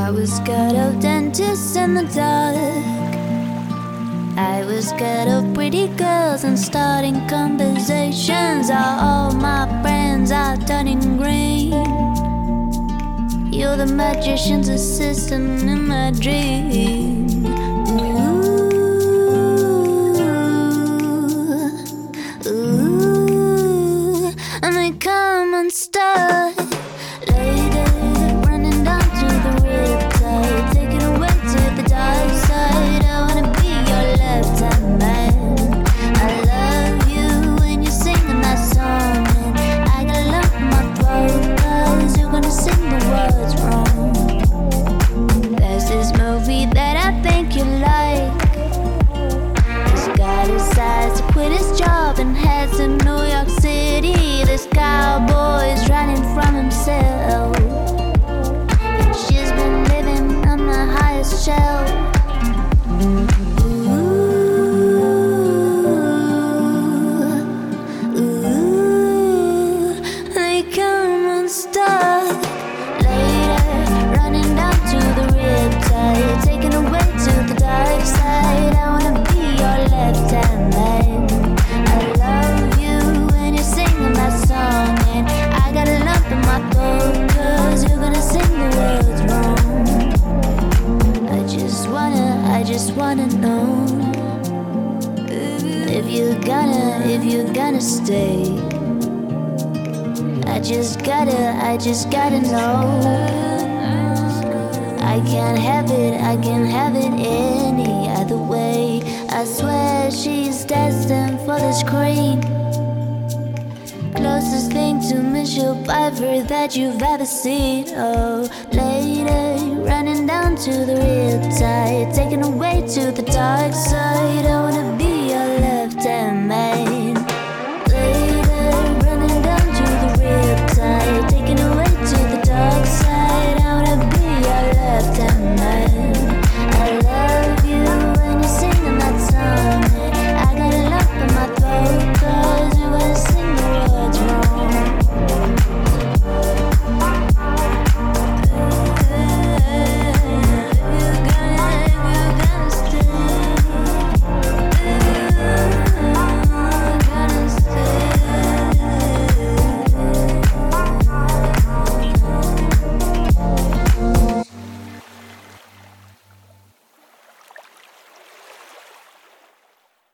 I was scared of dentists in the dark. I was scared of pretty girls and starting conversations. All my friends are turning green. You're the magician's assistant in my dream. And they come unstuck. Lady, running down to the riptide, taking away to the dark side. I wanna be your left-hand man. I love you when you're singing that song, and I got a lump in my throat 'cause you're gonna sing the words wrong. There's this movie that I think you like. This guy decides to quit his job and heads to New York City. This cowboy's running from himself. She's been living on the highest shelf. Ooh, ooh, they come unstuck. Later, running down to the riptide, taking away to the dark side. I wanna be your left-hand man. I love you when you're singing that song, and I got a lump in my throat 'cause you're gonna sing the words wrong. I just wanna know if you're gonna stay. I just gotta know. I can't have it any other way. I swear she's destined for the screen. Closest thing to Michelle Pfeiffer that you've ever seen. Oh, lady, running down to the riptide, taking away to the dark side. I wanna